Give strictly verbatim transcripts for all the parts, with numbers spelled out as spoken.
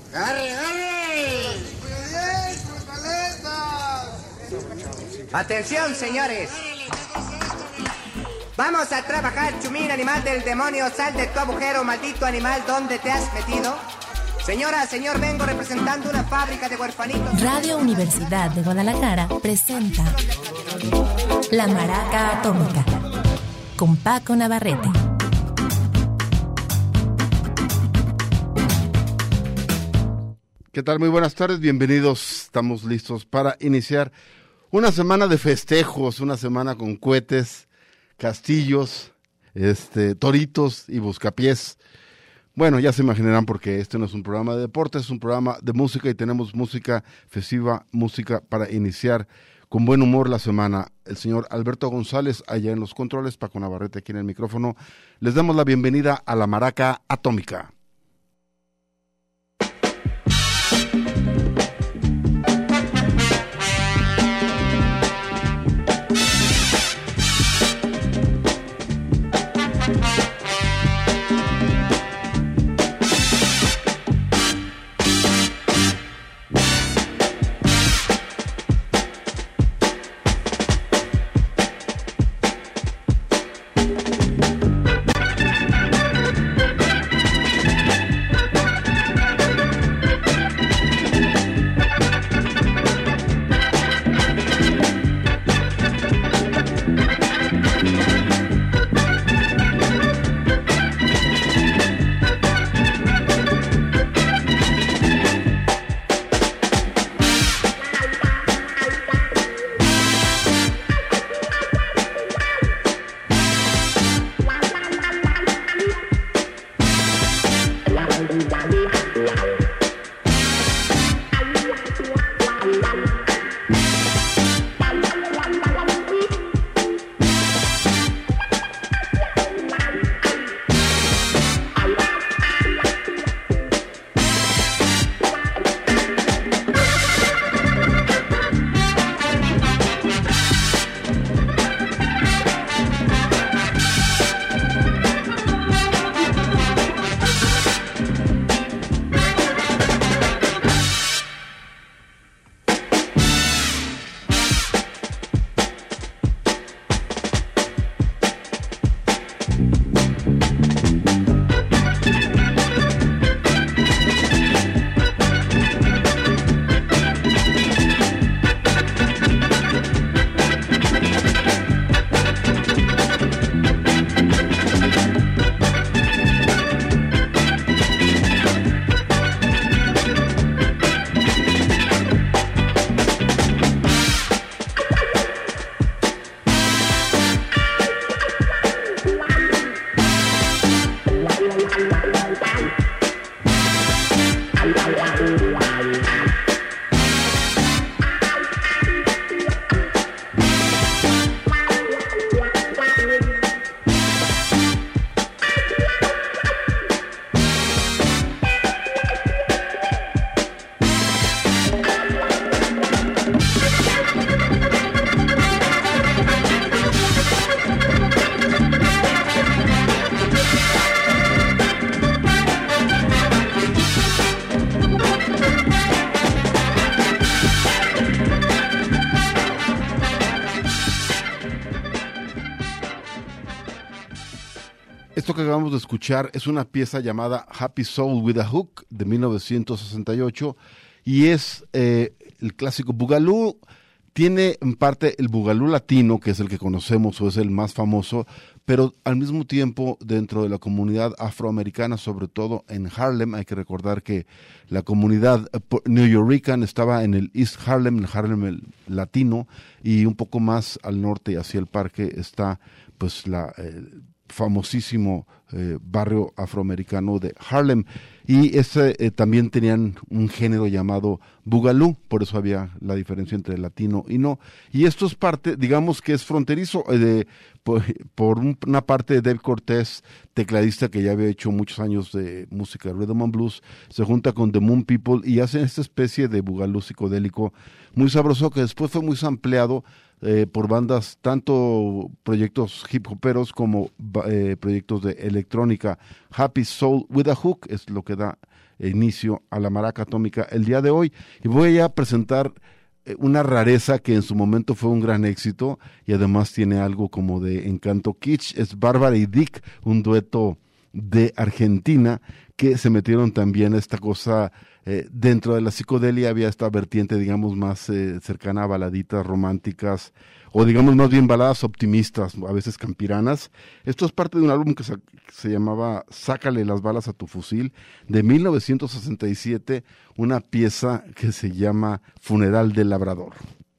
¡Arre, arre! Atención, señores. Vamos a trabajar, chumín, animal del demonio. Sal de tu agujero, maldito animal. ¿Dónde te has metido? Señora, señor, vengo representando una fábrica de huerfanitos. Radio Universidad de Guadalajara presenta La Maraca Atómica con Paco Navarrete. ¿Qué tal? Muy buenas tardes, bienvenidos. Estamos listos para iniciar una semana de festejos, una semana con cohetes, castillos, este, toritos y buscapiés. Bueno, ya se imaginarán porque este no es un programa de deportes, es un programa de música y tenemos música festiva, música para iniciar con buen humor la semana. El señor Alberto González allá en los controles, Paco Navarrete aquí en el micrófono. Les damos la bienvenida a la Maraca Atómica. Esto que acabamos de escuchar es una pieza llamada Happy Soul with a Hook de mil novecientos sesenta y ocho y es eh, el clásico Boogaloo. Tiene en parte el Boogaloo latino, que es el que conocemos o es el más famoso, pero al mismo tiempo dentro de la comunidad afroamericana, sobre todo en Harlem. Hay que recordar que la comunidad neoyorrican estaba en el East Harlem, el Harlem el latino, y un poco más al norte hacia el parque está pues la eh, famosísimo eh, barrio afroamericano de Harlem, y ese eh, también tenían un género llamado Boogaloo, por eso había la diferencia entre latino y no, y esto es parte, digamos que es fronterizo, eh, de, por, por un, una parte de Dave Cortés, tecladista que ya había hecho muchos años de música rhythm and blues, se junta con The Moon People y hacen esta especie de Boogaloo psicodélico muy sabroso que después fue muy sampleado eh, por bandas, tanto proyectos hip hoperos como eh, proyectos de L electrónica. Happy Soul with a Hook es lo que da inicio a la Maraca Atómica el día de hoy. Y voy a presentar una rareza que en su momento fue un gran éxito y además tiene algo como de encanto kitsch. Es Bárbara y Dick, un dueto de Argentina que se metieron también a esta cosa. Eh, dentro de la psicodelia había esta vertiente, digamos, más eh, cercana a baladitas románticas, o digamos más bien baladas optimistas, a veces campiranas. Esto es parte de un álbum que se, se llamaba Sácale las balas a tu fusil, de mil novecientos sesenta y siete, una pieza que se llama Funeral del Labrador.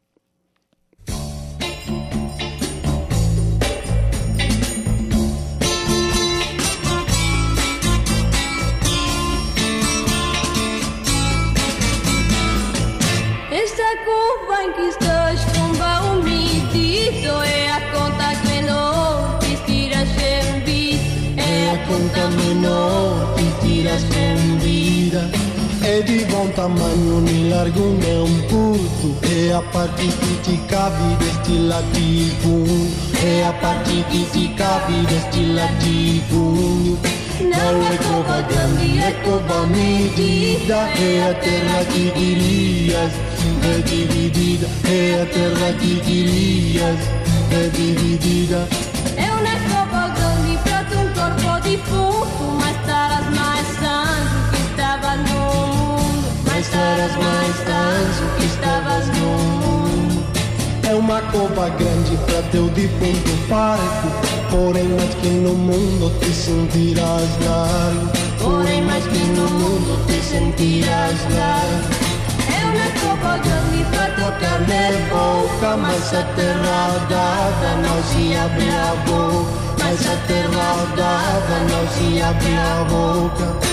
Esta curva em que estás comba um mito, é a conta que não te tiras em vida, é a conta menor que tiras em vida. È di buon tamanho, né largo né un puto. E a parte che ti capi destillati pugno. E a parte che ti capi destillati pugno. Não é cova grande, é cova medida. É a terra que querias, é dividida. É a terra que querias, é dividida. É uma cova grande pra tu um corpo defunto, mas estarás mais santo que estavas no mundo. Mas estarás mais santo que estavas no mundo. É uma cova grande pra teu defunto parco, porém mais que no mundo te sentirás largo. Porém mais que no mundo te sentirás largo. É uma cova grande pra tocar Carne boca, mas a terra dada não se abre a boca. Mas a terra dada não se abre a boca.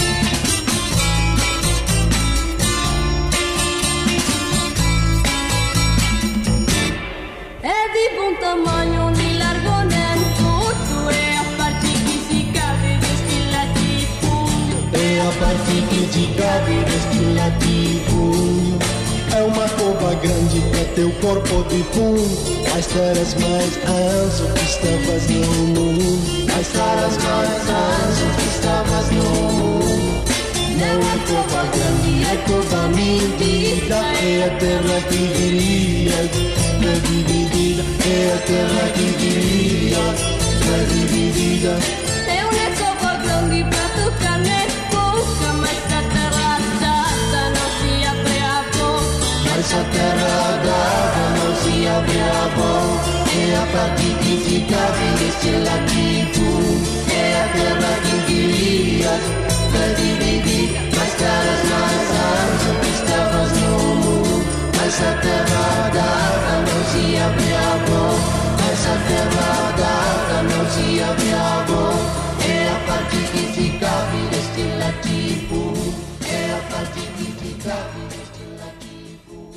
É de bom tamanho, nem largo nem curto. É a parte que se cabe destillati fundo. É a parte que te cabe destillati fundo. É uma cova grande pra teu corpo defunto. Mas terás mais anso que estavas no mundo. Mas terás mais anso que estavas no mundo. Não é cova grande, é cova medida. É a terra que querias, é dividida. É a terra que querias, é dividida. É uma cova grande pra tocar na boca, mas a terra dada não se abre a boca. Mas a terra dada não se abre a boca. É a parte que te cabe destillativo. É a terra que querias, é dividida. Mas terás mais anos que estavas no mundo. Mas a terra dada não se abre a boca. Mas a terra dada não se abre a boca. É a parte que te cabe destillativo. É a parte que te cabe destillativo.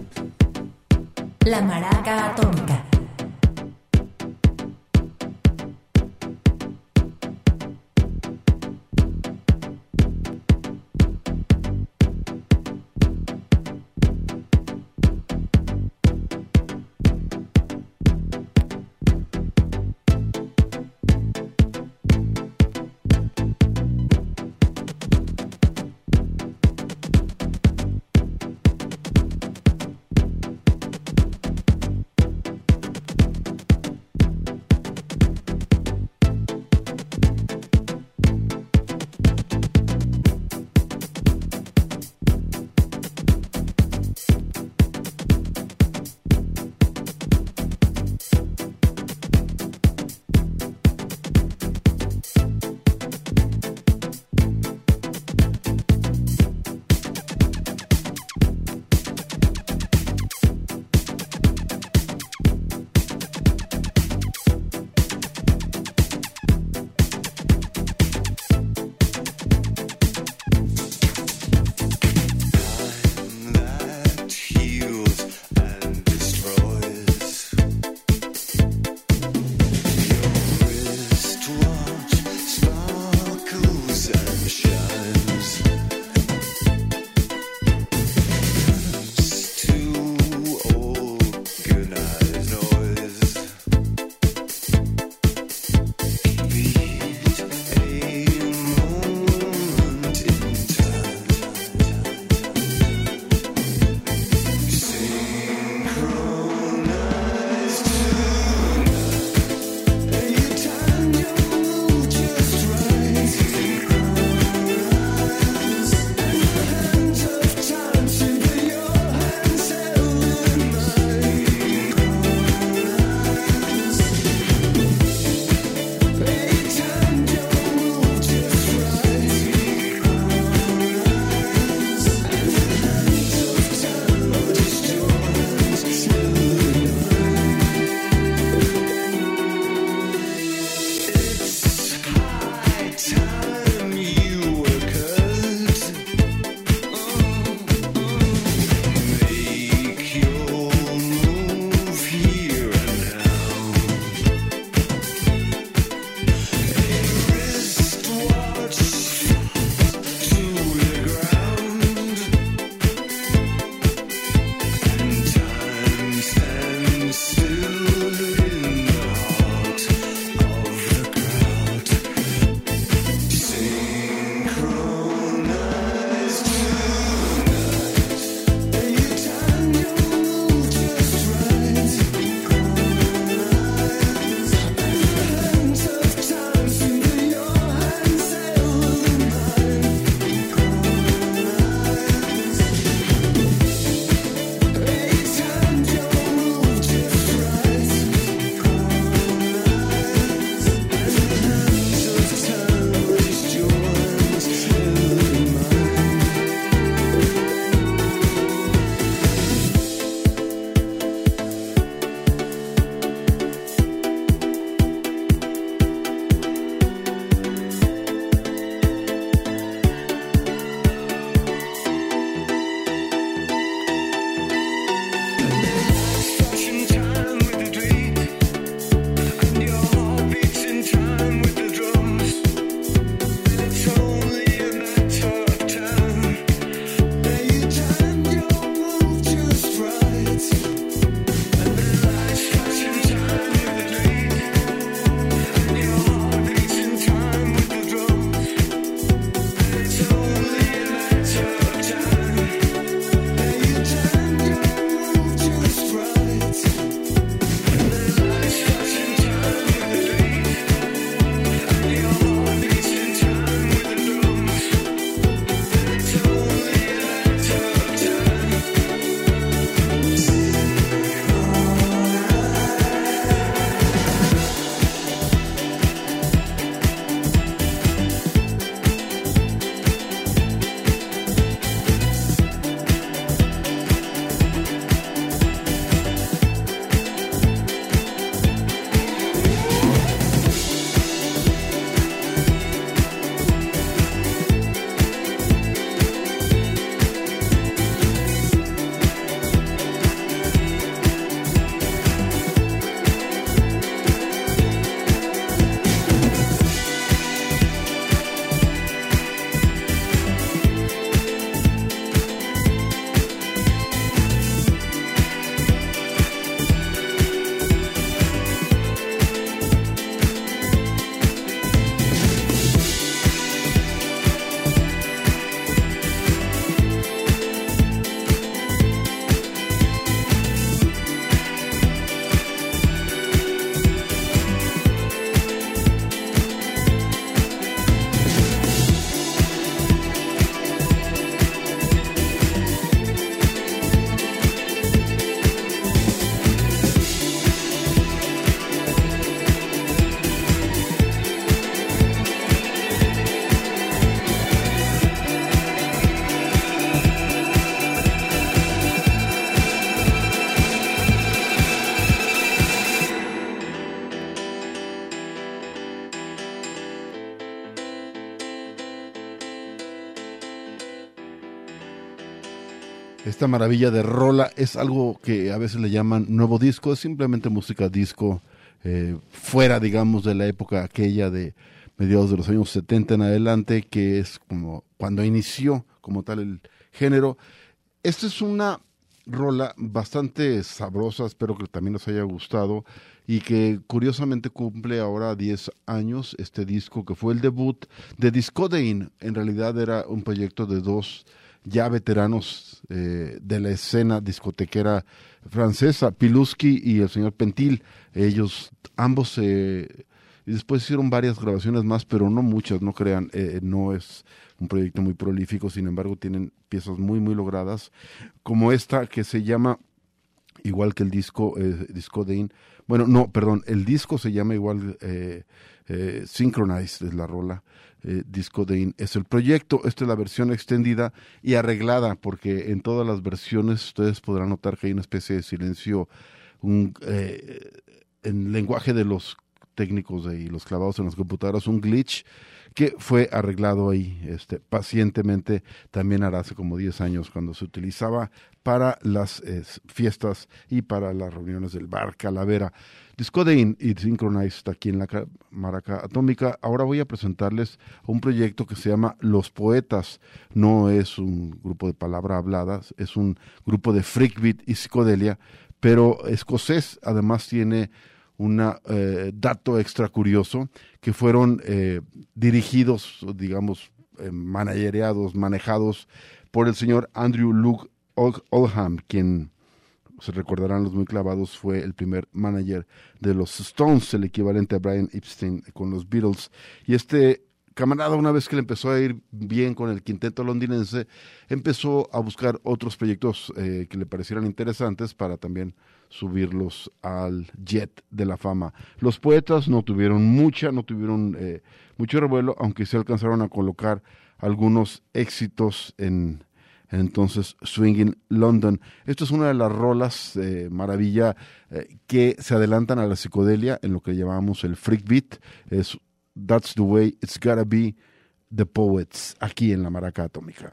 La Maraca Atómica. Esta maravilla de rola es algo que a veces le llaman nuevo disco, es simplemente música disco, eh, fuera, digamos, de la época aquella de mediados de los años setenta en adelante, que es como cuando inició como tal el género. Esta es una rola bastante sabrosa, espero que también nos haya gustado, y que curiosamente cumple ahora diez años este disco, que fue el debut de Discodein. En realidad era un proyecto de dos ya veteranos eh, de la escena discotequera francesa, Pilusky y el señor Pentil. Ellos ambos eh, y después hicieron varias grabaciones más, pero no muchas, no crean, eh, no es un proyecto muy prolífico, sin embargo tienen piezas muy muy logradas, como esta que se llama igual que el disco eh, Discodein. Bueno, no, perdón, el disco se llama igual eh, eh, Synchronized, es la rola. Eh, Discodein es el proyecto. Esta es la versión extendida y arreglada, porque en todas las versiones ustedes podrán notar que hay una especie de silencio, un, eh, en lenguaje de los técnicos de, y los clavados en las computadoras, un glitch que fue arreglado ahí este, pacientemente. También hará hace como diez años, cuando se utilizaba para las eh, fiestas y para las reuniones del bar Calavera. Discodein y Synchronized aquí en la Maraca Atómica. Ahora voy a presentarles un proyecto que se llama Los Poetas. No es un grupo de palabra hablada, es un grupo de freak beat y psicodelia, pero escocés. Además tiene un eh, dato extra curioso, que fueron eh, dirigidos, digamos, eh, managereados, manejados por el señor Andrew Luke Oldham, quien, se recordarán los muy clavados, fue el primer manager de los Stones, el equivalente a Brian Epstein con los Beatles. Y este camarada, una vez que le empezó a ir bien con el quinteto londinense, empezó a buscar otros proyectos eh, que le parecieran interesantes para también subirlos al jet de la fama. Los Poetas no tuvieron mucha, no tuvieron eh, mucho revuelo, aunque se alcanzaron a colocar algunos éxitos en, en entonces Swinging London. Esto es una de las rolas eh, maravilla eh, que se adelantan a la psicodelia en lo que llamamos el freak beat. Es That's the Way It's Gotta Be, The Poets, aquí en la Maraca Atómica.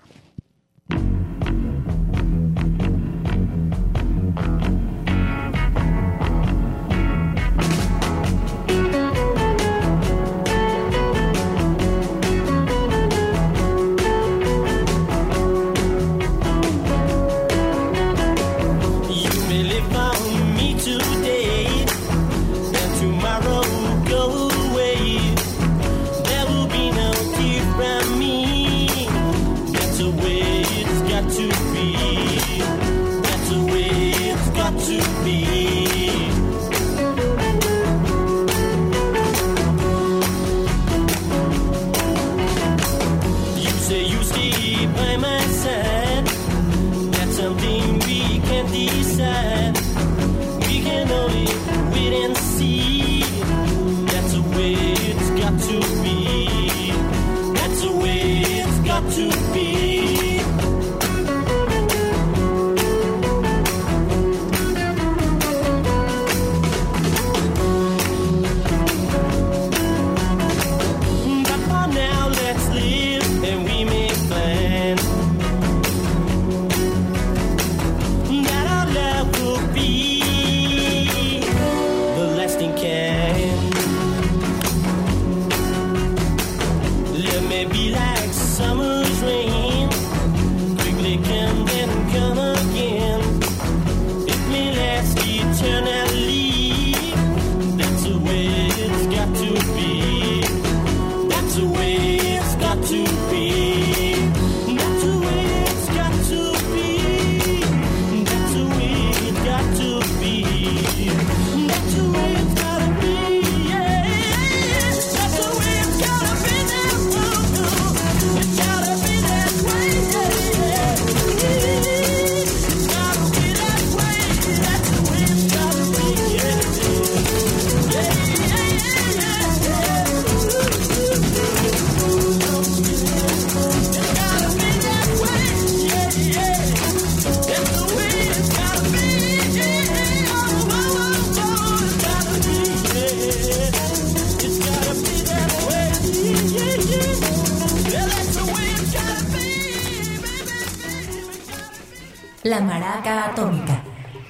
Lasting La Maraca Atómica.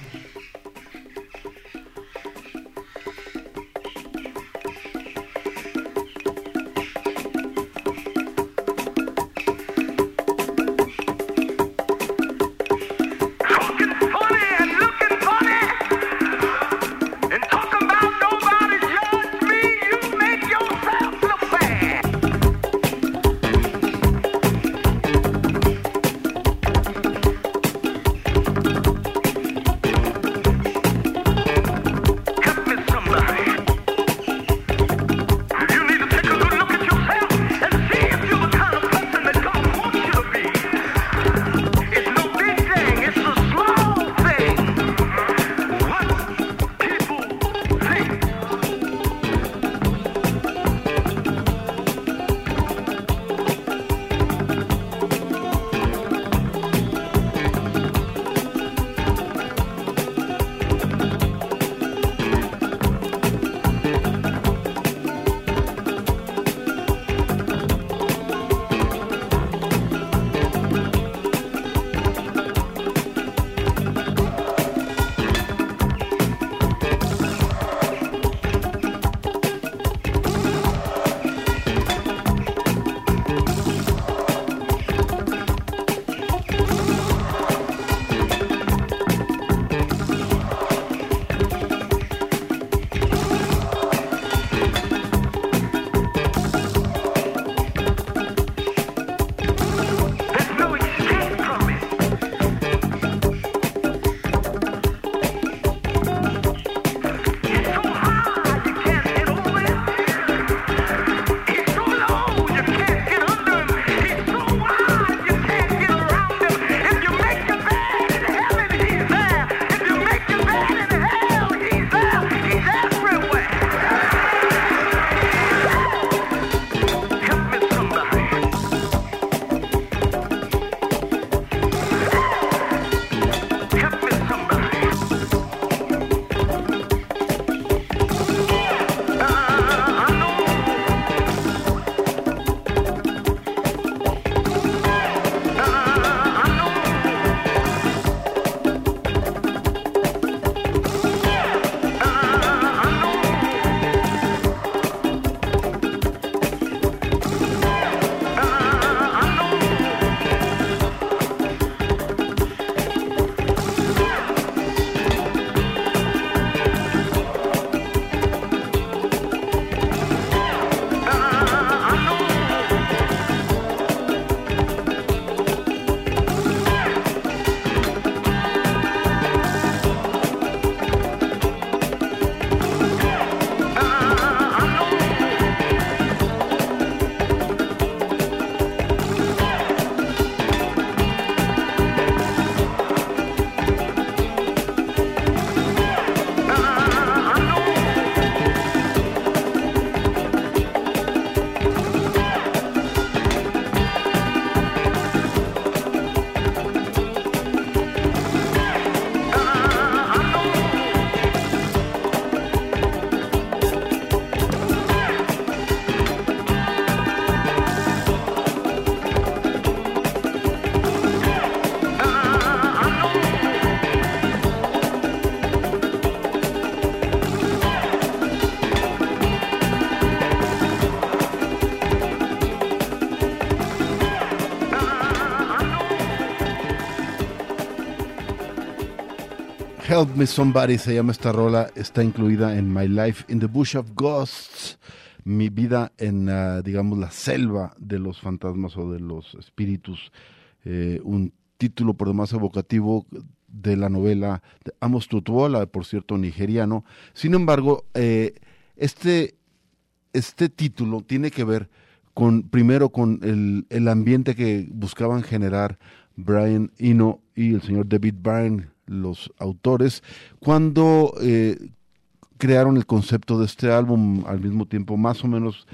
Help Me Somebody se llama esta rola, está incluida en My Life in the Bush of Ghosts, mi vida en, uh, digamos, la selva de los fantasmas o de los espíritus, eh, un título por demás evocativo de la novela de Amos Tutuola, por cierto nigeriano. Sin embargo, eh, este, este título tiene que ver con, primero con el, el ambiente que buscaban generar Brian Eno y el señor David Byrne, los autores, cuando eh, crearon el concepto de este álbum al mismo tiempo, más o menos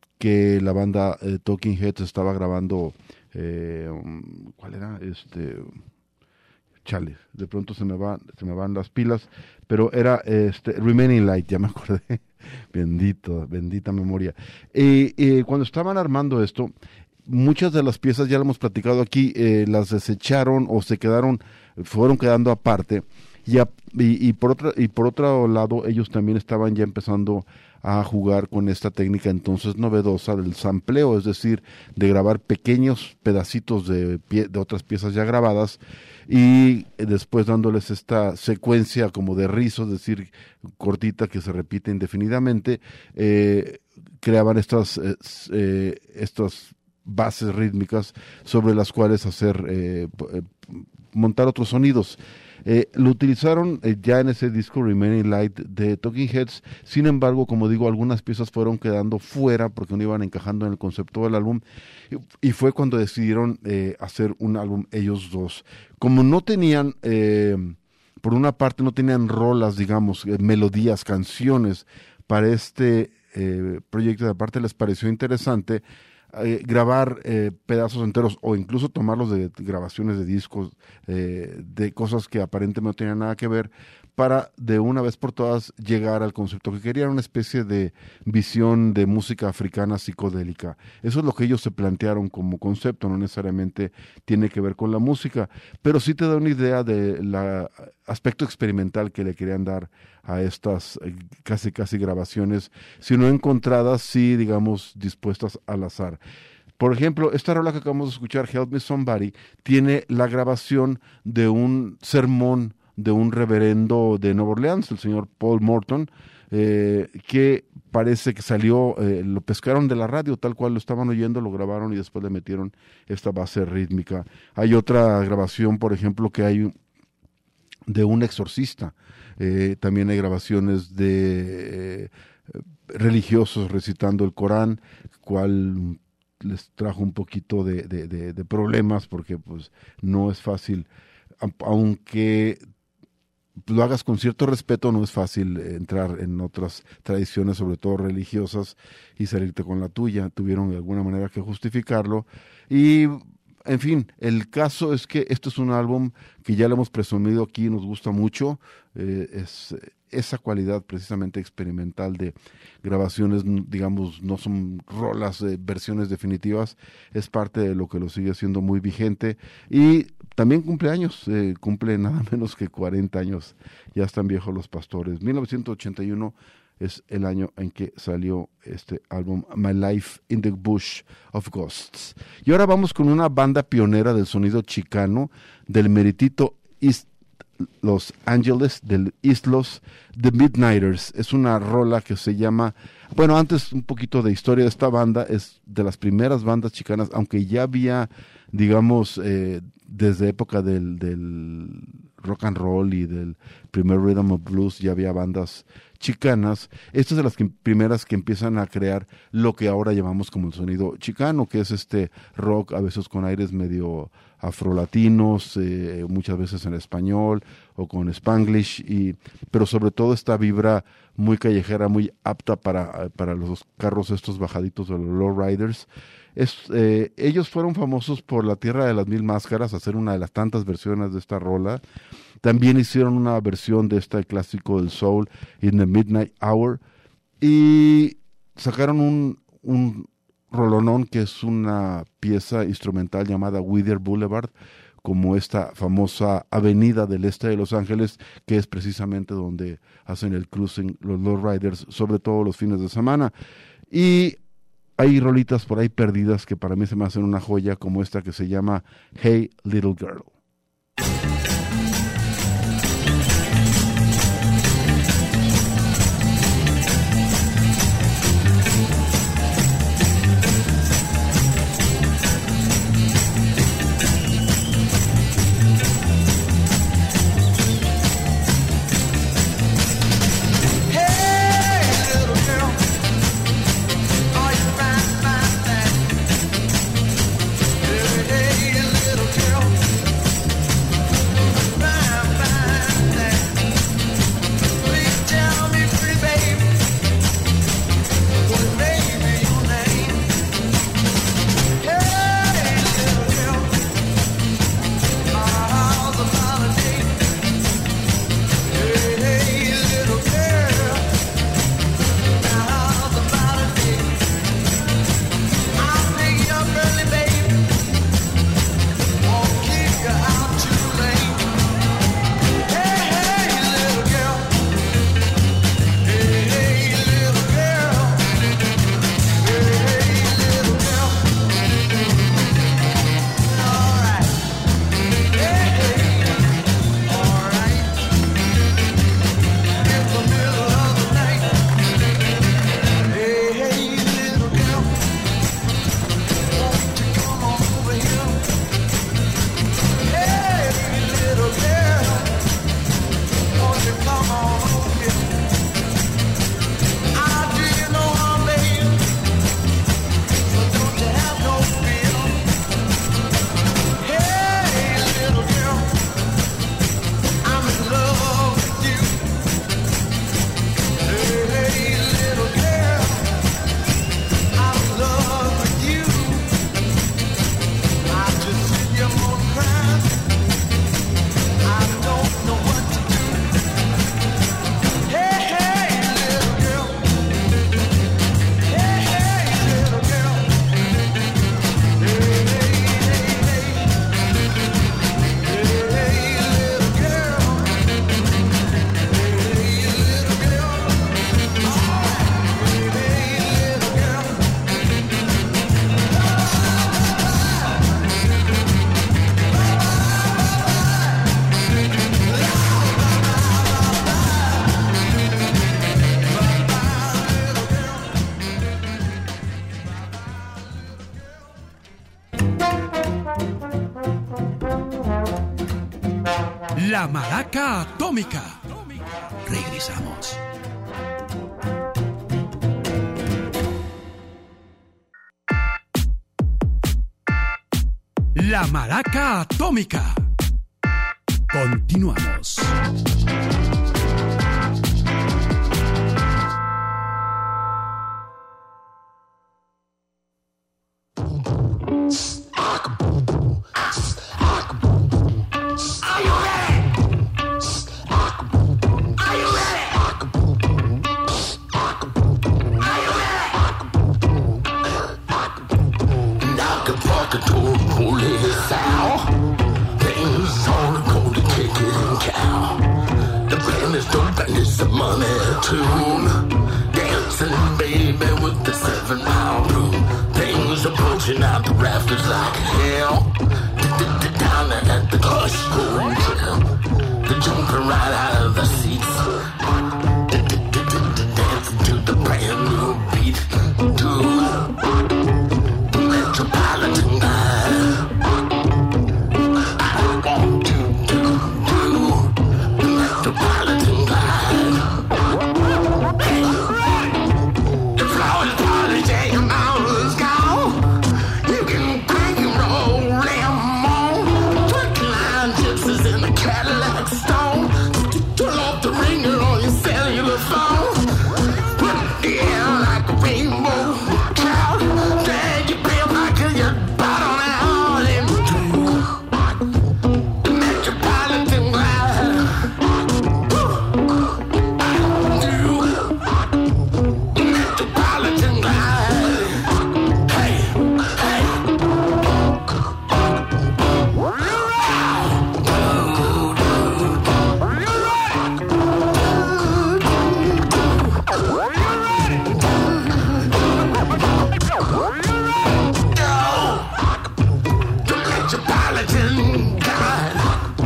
que la banda eh, Talking Heads estaba grabando, eh, ¿cuál era? Este, chale, de pronto se me va, se me van las pilas, pero era este Remaining Light, ya me acordé, bendito, bendita memoria. Eh, eh, cuando estaban armando esto, muchas de las piezas, ya lo hemos platicado aquí, eh, las desecharon o se quedaron, fueron quedando aparte. Y, a, y, y, por otra, y por otro lado, ellos también estaban ya empezando a jugar con esta técnica entonces novedosa del sampleo, es decir, de grabar pequeños pedacitos de, pie, de otras piezas ya grabadas y después dándoles esta secuencia como de rizo, es decir, cortita que se repite indefinidamente, eh, creaban estas, eh, estas bases rítmicas sobre las cuales hacer, eh, montar otros sonidos. Eh, lo utilizaron eh, ya en ese disco Remaining Light de Talking Heads. Sin embargo, como digo, algunas piezas fueron quedando fuera porque no iban encajando en el concepto del álbum y, y fue cuando decidieron eh, hacer un álbum ellos dos. Como no tenían, eh, por una parte no tenían rolas, digamos, eh, melodías, canciones para este eh, proyecto, de aparte les pareció interesante Eh, grabar eh, pedazos enteros o incluso tomarlos de grabaciones de discos, eh, de cosas que aparentemente no tenían nada que ver, para de una vez por todas llegar al concepto que querían, una especie de visión de música africana psicodélica. Eso es lo que ellos se plantearon como concepto, no necesariamente tiene que ver con la música, pero sí te da una idea del aspecto experimental que le querían dar a estas eh, casi casi grabaciones, si no encontradas, sí, digamos, dispuestas al azar. Por ejemplo, esta rola que acabamos de escuchar, Help Me Somebody, tiene la grabación de un sermón de un reverendo de Nueva Orleans, el señor Paul Morton, eh, que parece que salió, eh, lo pescaron de la radio, tal cual lo estaban oyendo, lo grabaron y después le metieron esta base rítmica. Hay otra grabación, por ejemplo, que hay de un exorcista. Eh, también hay grabaciones de eh, religiosos recitando el Corán, cual les trajo un poquito de, de, de, de problemas porque pues no es fácil, aunque lo hagas con cierto respeto, no es fácil entrar en otras tradiciones, sobre todo religiosas, y salirte con la tuya. Tuvieron de alguna manera que justificarlo y en fin, el caso es que esto es un álbum que ya lo hemos presumido aquí, nos gusta mucho, eh, es esa cualidad precisamente experimental de grabaciones, digamos, no son rolas, eh, versiones definitivas, es parte de lo que lo sigue siendo muy vigente y también cumple años, eh, cumple nada menos que cuarenta años, ya están viejos los Pastores. mil novecientos ochenta y uno es el año en que salió este álbum My Life in the Bush of Ghosts. Y ahora vamos con una banda pionera del sonido chicano, del meritito East Los Angeles, del East Los, The Midnighters. Es una rola que se llama, bueno, antes un poquito de historia de esta banda, es de las primeras bandas chicanas, aunque ya había, digamos, eh, desde época del, del rock and roll y del primer rhythm of blues, ya había bandas chicanas. Estas son de las que, primeras que empiezan a crear lo que ahora llamamos como el sonido chicano, que es este rock a veces con aires medio afrolatinos, eh, muchas veces en español o con spanglish, y, pero sobre todo esta vibra muy callejera, muy apta para, para los carros estos bajaditos de los lowriders. Es, eh, ellos fueron famosos por La Tierra de las Mil Máscaras, hacer una de las tantas versiones de esta rola. También hicieron una versión de este clásico del soul, In the Midnight Hour, y sacaron un, un rolonón que es una pieza instrumental llamada Whittier Boulevard, como esta famosa avenida del este de Los Ángeles, que es precisamente donde hacen el cruising los lowriders, sobre todo los fines de semana. Y hay rolitas por ahí perdidas que para mí se me hacen una joya, como esta que se llama Hey Little Girl. Hey, little girl. La Maraca Atómica. Regresamos. La Maraca Atómica. Continuamos. It's a money tune, dancing baby with the seven mile rule. Things are punching out the rafters like hell. Down there at the Hush Hotel, they're jumping right out of the seats, dancing to the brand new beat. To the Metropolitan Line, I want to do do the Metropolitan Line. The floor is polished and your mouth is gone. You can crank and roll them on. Twinkle line gypsies in the Cadillac Stone. Turn off the ringer on your cellular phone. Put the air like a rainbow cloud. Drag your bill back till your bottom out into the Metropolitan Line. Metropolitan Line. Hey, hey. The Metropolitan Line.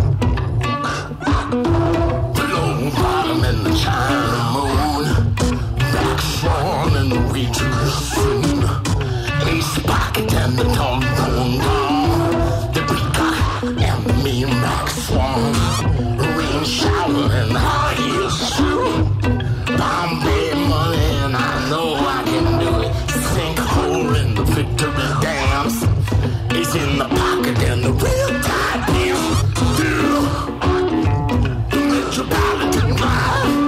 Below bottom in the China moon. Black Swan and the Reacher soon. Ace Pocket and the Tom Bone Gone. The Peacock and the Mean Black Swan. Rain shower and high heels shoe. Bombay money and I know I can do it. Sinkhole in the victory dance. It's in the pocket and the real tight pants. Do the Metropolitan Line.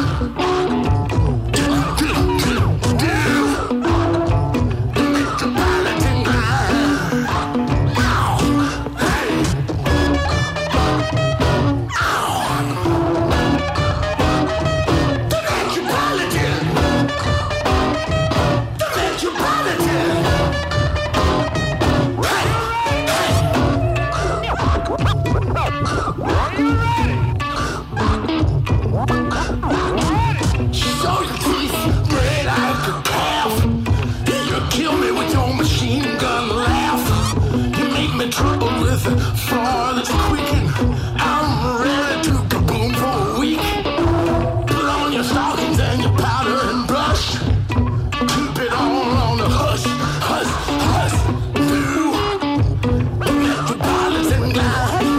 Show your teeth, red like a calf. You kill me with your machine gun laugh. You make me trouble with a floor that's quicking. I'm ready to kaboom for a week. Put on your stockings and your powder and brush. Keep it all on the hush, hush, hush. Do the Metropolitan Line.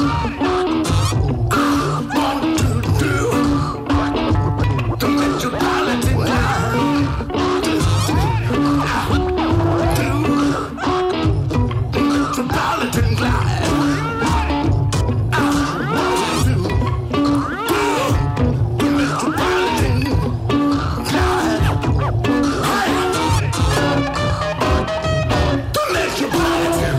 Want to do the Metropolitan Line. Do the Metropolitan Line. I want to do the Metropolitan Line. The Metropolitan.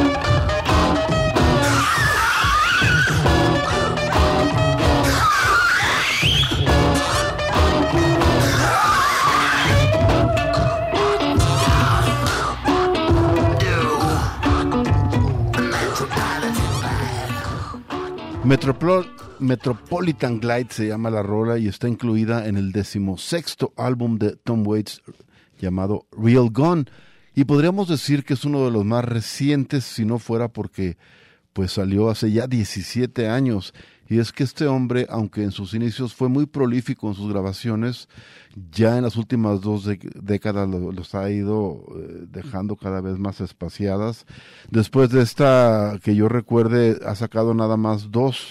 Metropol- Metropolitan Glide se llama la rola y está incluida en el decimosexto álbum de Tom Waits llamado Real Gone, y podríamos decir que es uno de los más recientes, si no fuera porque pues salió hace ya diecisiete años. Y es que este hombre, aunque en sus inicios fue muy prolífico en sus grabaciones, ya en las últimas dos de- décadas lo- los ha ido eh, dejando cada vez más espaciadas. Después de esta, que yo recuerde, ha sacado nada más dos,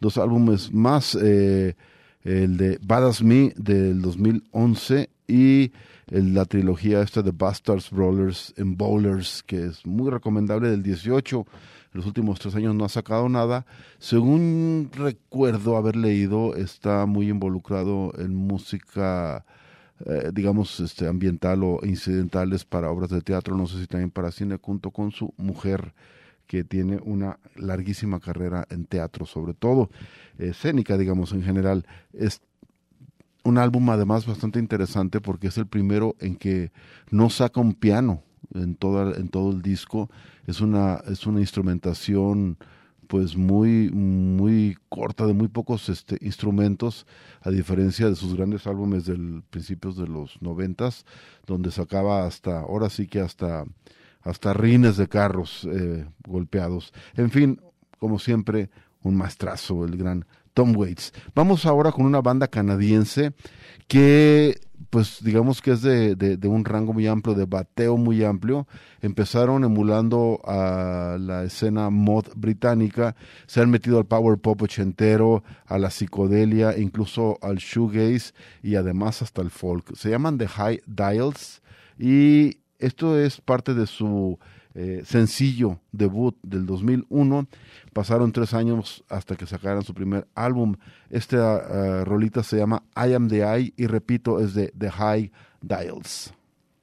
dos álbumes más, eh, el de Bad As Me del dos mil once y el, la trilogía esta de Bastards, Brawlers and Bowlers, que es muy recomendable, del dieciocho. En los últimos tres años no ha sacado nada. Según recuerdo haber leído, está muy involucrado en música, eh, digamos, este, ambiental o incidentales para obras de teatro, no sé si también para cine, junto con su mujer, que tiene una larguísima carrera en teatro, sobre todo eh, escénica, digamos, en general. Es un álbum además bastante interesante porque es el primero en que no saca un piano en toda, en todo el disco. Es una, es una instrumentación pues muy, muy corta, de muy pocos este, instrumentos, a diferencia de sus grandes álbumes del principios de los noventas, donde sacaba hasta, ahora sí que hasta, hasta rines de carros eh, golpeados. En fin, como siempre, un maestrazo, el gran Tom Waits. Vamos ahora con una banda canadiense que, pues digamos que es de, de, de un rango muy amplio, de bateo muy amplio. Empezaron emulando a la escena mod británica, se han metido al power pop ochentero, a la psicodelia, incluso al shoegaze y además hasta el folk. Se llaman The High Dials y esto es parte de su eh, sencillo debut del dos mil uno. Pasaron tres años hasta que sacaran su primer álbum. Esta uh, rolita se llama I Am the I y repito, es de The High Dials.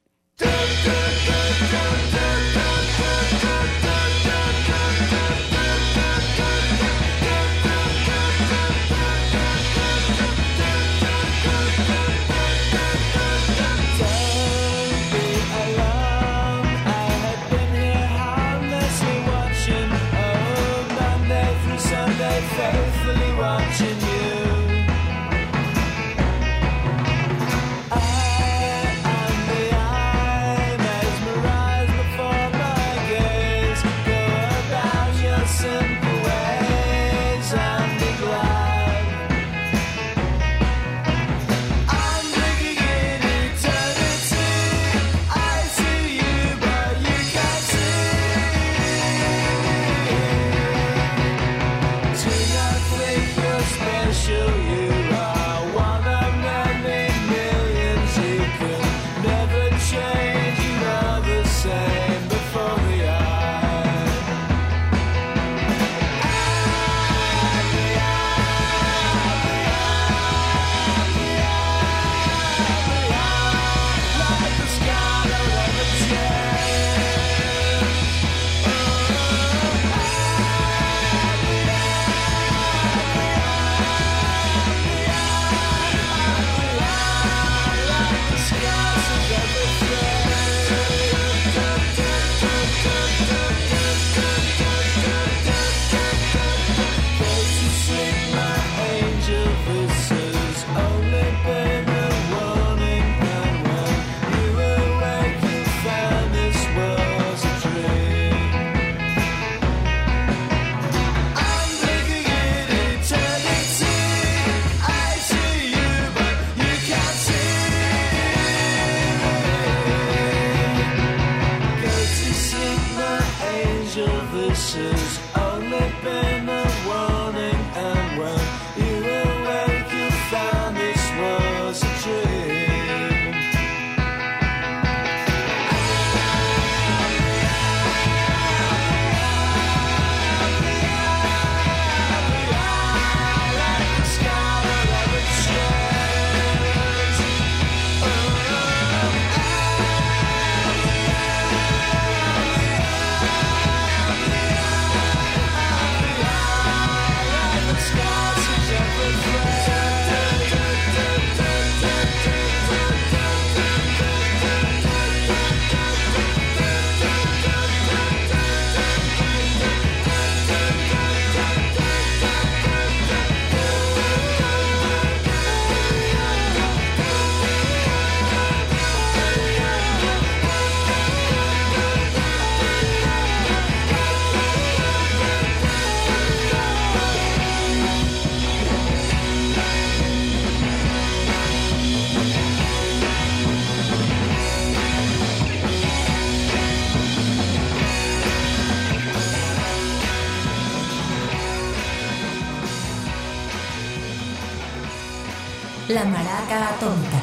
Faithfully watching you. I am the eye, mesmerized before my gaze. Go about your simple ways and be glad. I'm digging in eternity. I see you, but you can't special, you are one of many millions. You can never change, you are the same before the eye. I'm the eye, I'm the eye, I'm the eye, like the scarlet of a cherry. This has only been a warning, and when you awake you found this was a dream. Like the scarlet of a chance. Oh, La Maraca Atómica.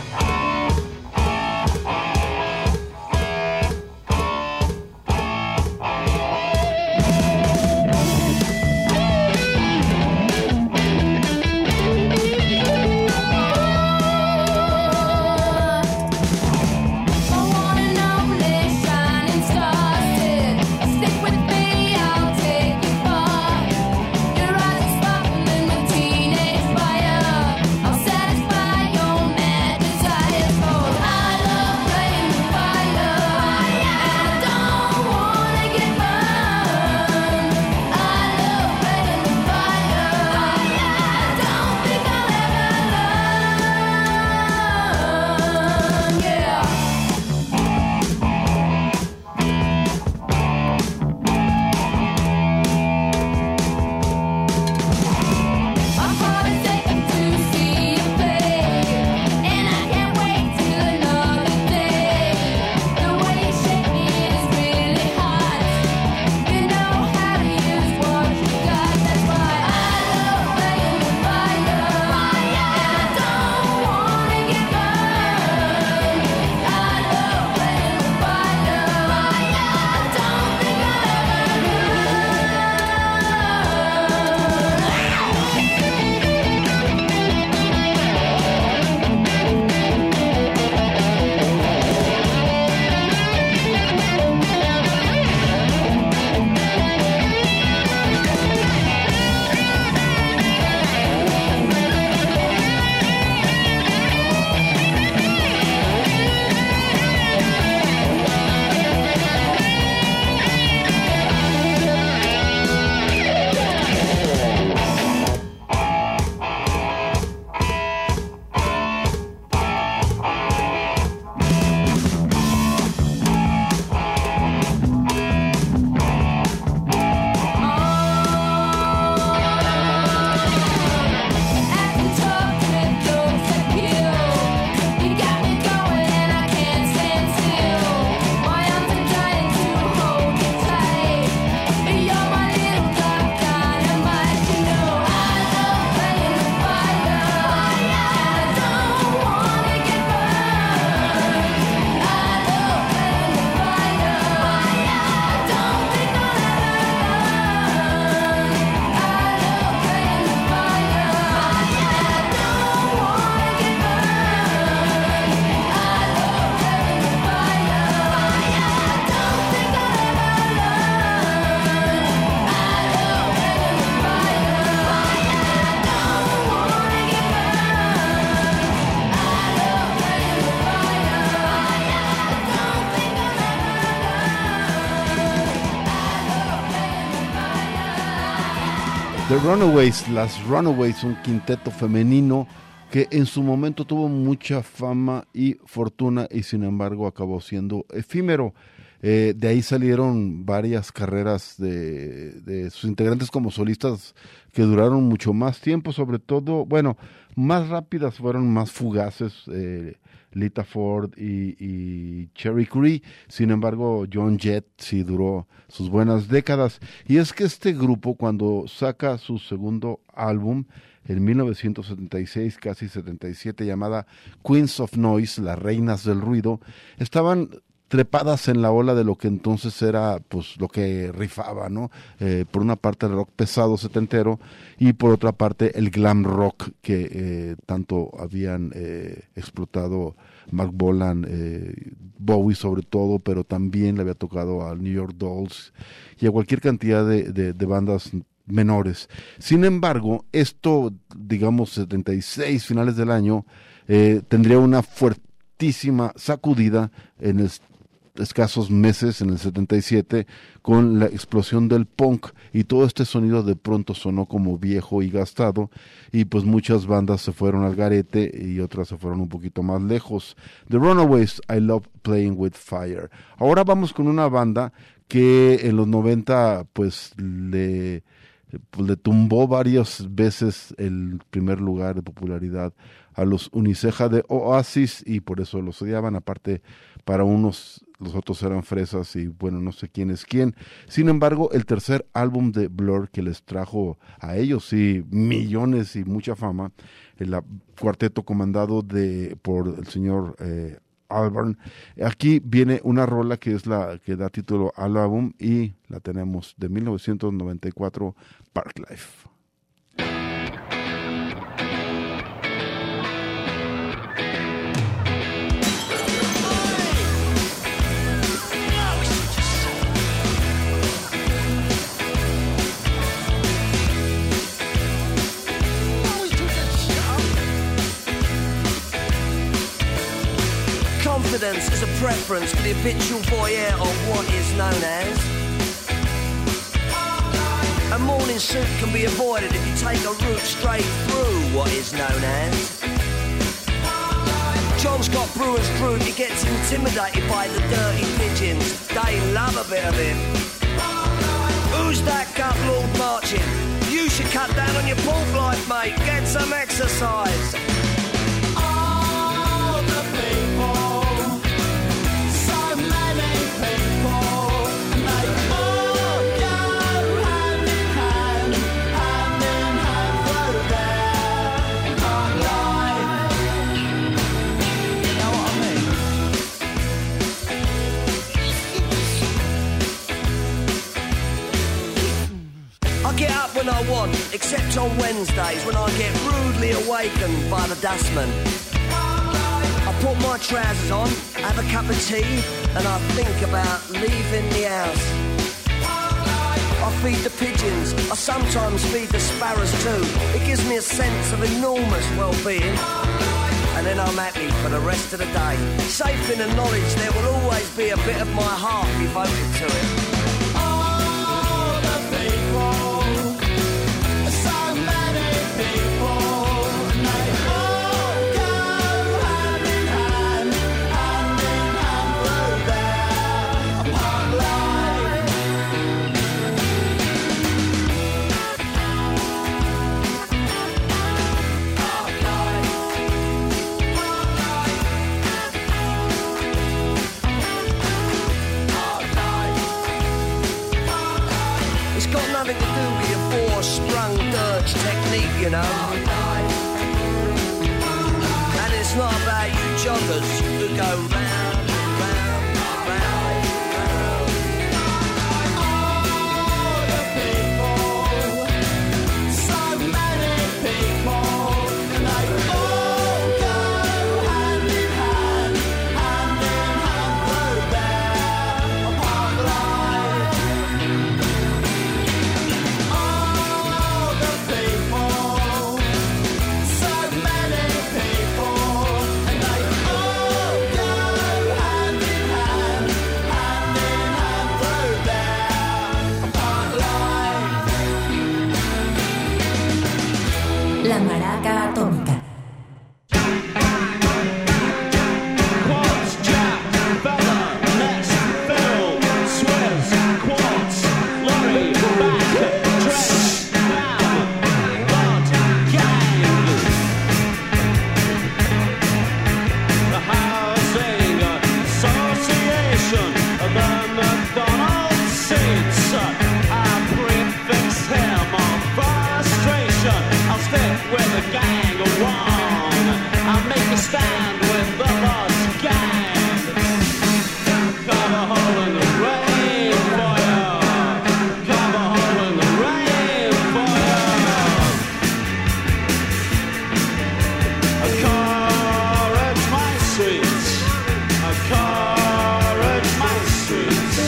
The Runaways, las Runaways, un quinteto femenino que en su momento tuvo mucha fama y fortuna y sin embargo acabó siendo efímero. Eh, de ahí salieron varias carreras de, de sus integrantes como solistas que duraron mucho más tiempo, sobre todo, bueno, más rápidas fueron más fugaces, eh, Lita Ford y, y Cherry Cree. Sin embargo, Joan Jett sí duró sus buenas décadas. Y es que este grupo, cuando saca su segundo álbum en mil novecientos setenta y seis, casi setenta y siete, llamada Queens of Noise, las reinas del ruido, estaban trepadas en la ola de lo que entonces era pues lo que rifaba, ¿no? Eh, por una parte el rock pesado setentero y por otra parte el glam rock que eh, tanto habían eh, explotado Mark Bolan, eh, Bowie sobre todo, pero también le había tocado a New York Dolls y a cualquier cantidad de, de, de bandas menores. Sin embargo, esto, digamos, setenta y seis, finales del año, eh, tendría una fuertísima sacudida en el escasos meses, en el setenta y siete, con la explosión del punk, y todo este sonido de pronto sonó como viejo y gastado, y pues muchas bandas se fueron al garete y otras se fueron un poquito más lejos. The Runaways, I Love Playing With Fire. Ahora vamos con una banda que en los noventa pues le, pues, le tumbó varias veces el primer lugar de popularidad a los Uniceja de Oasis, y por eso los odiaban. Aparte, para unos los otros eran fresas y bueno, no sé quién es quién. Sin embargo, el tercer álbum de Blur que les trajo a ellos sí millones y mucha fama, el la- cuarteto comandado de por el señor eh, Albarn. Aquí viene una rola que es la que da título al álbum y la tenemos de mil novecientos noventa y cuatro, Parklife. Confidence is a preference for the habitual voyeur of what is known as. A morning suit can be avoided if you take a route straight through what is known as. John's got brewer's fruit, he gets intimidated by the dirty pigeons. They love a bit of him. Who's that gut lord marching? You should cut down on your pork life, mate. Get some exercise. All the people, so many people, and they all go hand in hand, hand in hand through their hard life. You know what I mean? I get up when I want, except on Wednesdays when I get rudely awakened by the dustman. I put my trousers on, have a cup of tea, and I think about leaving the house. I feed the pigeons, I sometimes feed the sparrows too. It gives me a sense of enormous well-being. And then I'm happy for the rest of the day, safe in the knowledge there will always be a bit of my heart devoted to it. All the people, so many people, and they all go hand in hand, hand in hand through their hard life. Hard life. Hard life. It's got nothing to do with your four-sprung dirge technique, you know. And it's not about you joggers who go round, round, round, round. All the people, so many people, and they all go hand in hand, hand in hand through their hard life. All the people, so many people, and they all go hand in hand, hand in hand through their hard life. La Maraca Atómica. Quartz, jack, fella, nest, fiddle, Swiss, quartz, lorry, basket, trench, ram, lot, gang. The Housing Association, the McDonald's seats. I prefix him on frustration. I'll stick with the gang along. I'll make a stand with the boss gang. Cut a hole in the rain for ya. Cut a hole in the rain for ya. Courage my sweets. Courage my sweets.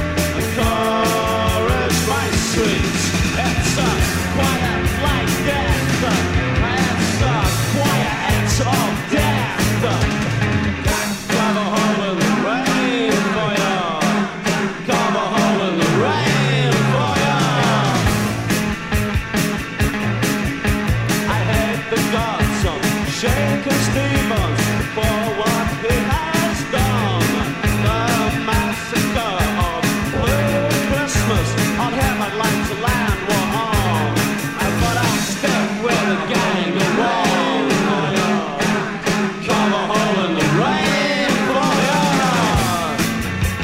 Courage my sweets. It's a quiet like death. It's a quiet of death. Carve a hole in the rain for ya. Carve a hole in the rain for ya. I hate the gods of Shaker Stevens for what he has done. The massacre of Blue Christmas. On him I'd like to land war on. But I'll stick with the gang along. Carve a hole in the rain for ya.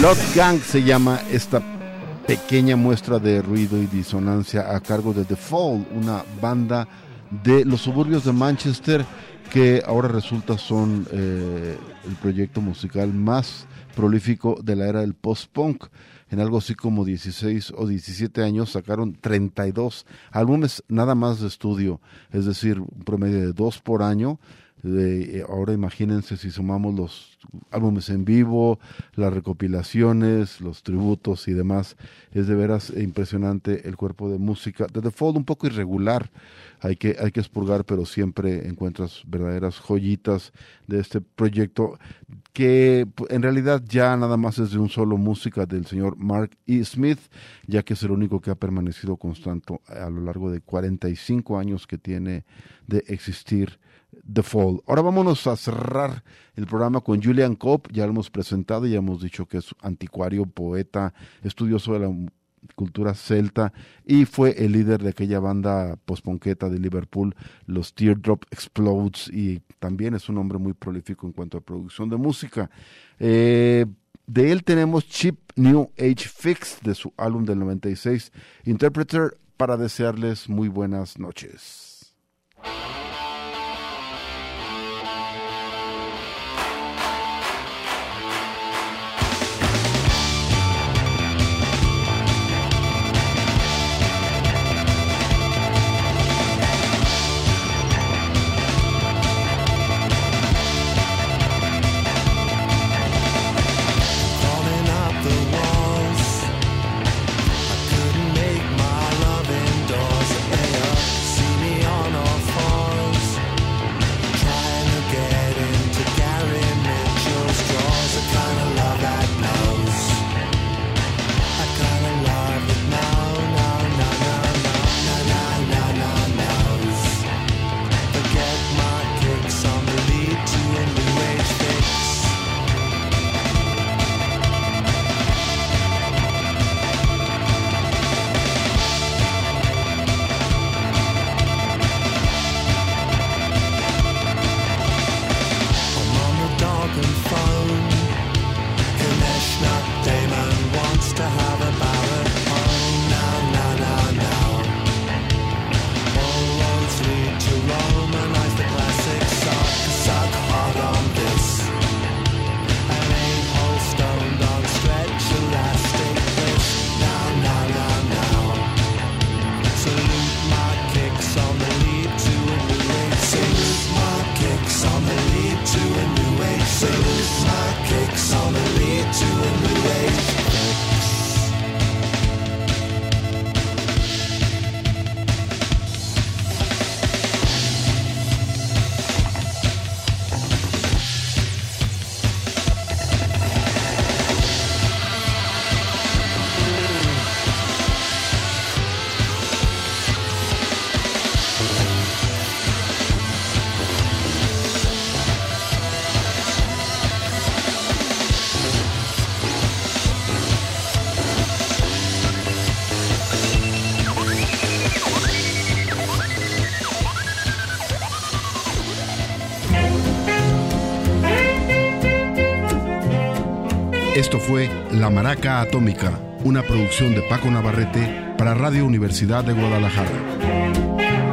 Blood Gang se llama esta pequeña muestra de ruido y disonancia a cargo de The Fall, una banda de los suburbios de Manchester que ahora resulta son eh, el proyecto musical más prolífico de la era del post-punk. En algo así como dieciséis o diecisiete años sacaron treinta y dos álbumes nada más de estudio, es decir, un promedio de dos por año. De, ahora imagínense si sumamos los álbumes en vivo, las recopilaciones, los tributos y demás. Es de veras impresionante el cuerpo de música de The Fall, un poco irregular, hay que, hay que expurgar, pero siempre encuentras verdaderas joyitas de este proyecto que en realidad ya nada más es de un solo música del señor Mark E. Smith, ya que es el único que ha permanecido constante a lo largo de cuarenta y cinco años que tiene de existir The Fall. Ahora vámonos a cerrar el programa con Julian Cope. Ya lo hemos presentado y ya hemos dicho que es anticuario, poeta, estudioso de la cultura celta y fue el líder de aquella banda postponqueta de Liverpool, los Teardrop Explodes, y también es un hombre muy prolífico en cuanto a producción de música. Eh, de él tenemos Cheap New Age Fix de su álbum del noventa y seis, Interpreter, para desearles muy buenas noches. Esto fue La Maraca Atómica, una producción de Paco Navarrete para Radio Universidad de Guadalajara.